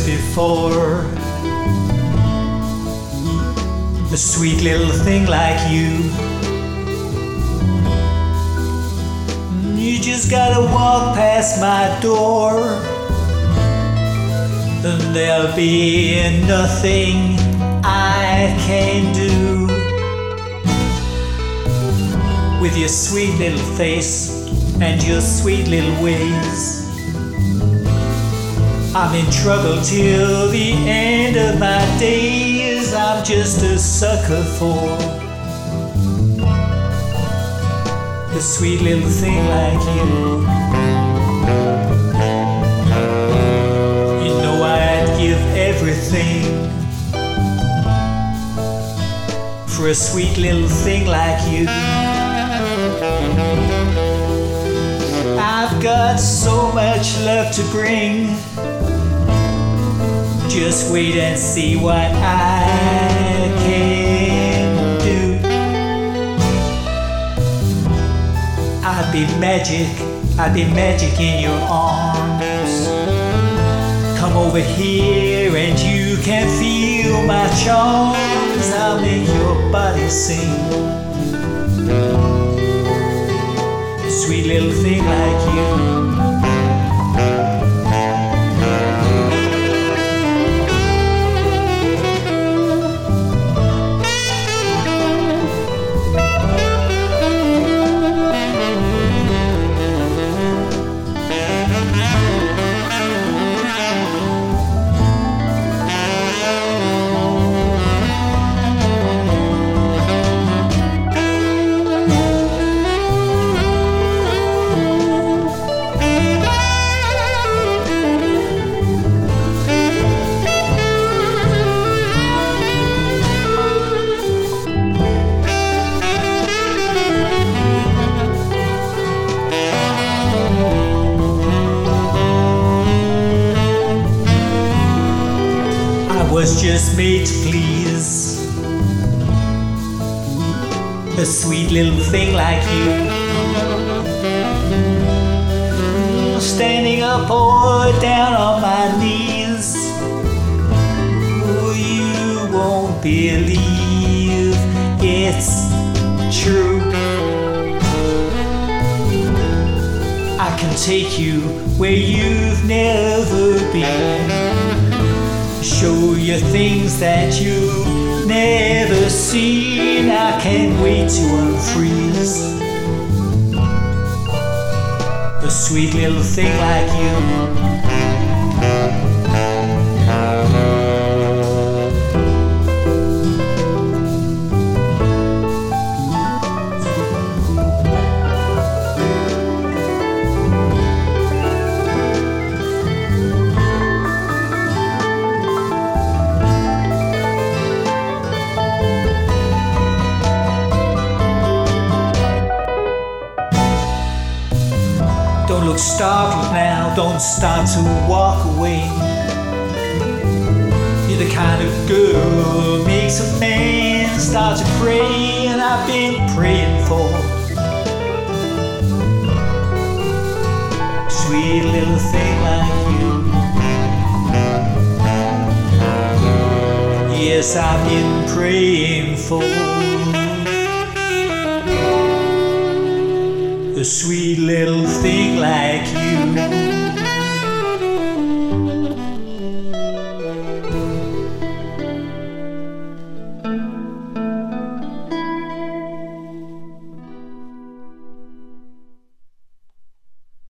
before. A sweet little thing like you. You just gotta walk past my door, and there'll be nothing I can do. With your sweet little face and your sweet little ways, I'm in trouble till the end of my days. I'm just a sucker for a sweet little thing like you. You know I'd give everything for a sweet little thing like you. I've got so much love to bring. Just wait and see what I can do. I'd be magic in your arms. Come over here and you can feel my charms. I'll make your body sing. A sweet little thing like you. Was just made to please a sweet little thing like you. Standing up or down on my knees. Oh, you won't believe it's true. I can take you where you've never been. Show you things that you've never seen. I can't wait to unfreeze a sweet little thing like you. Don't look startled now, don't start to walk away. You're the kind of girl who makes a man start to pray, and I've been praying for a sweet little thing like you. Yes, I've been praying for a sweet little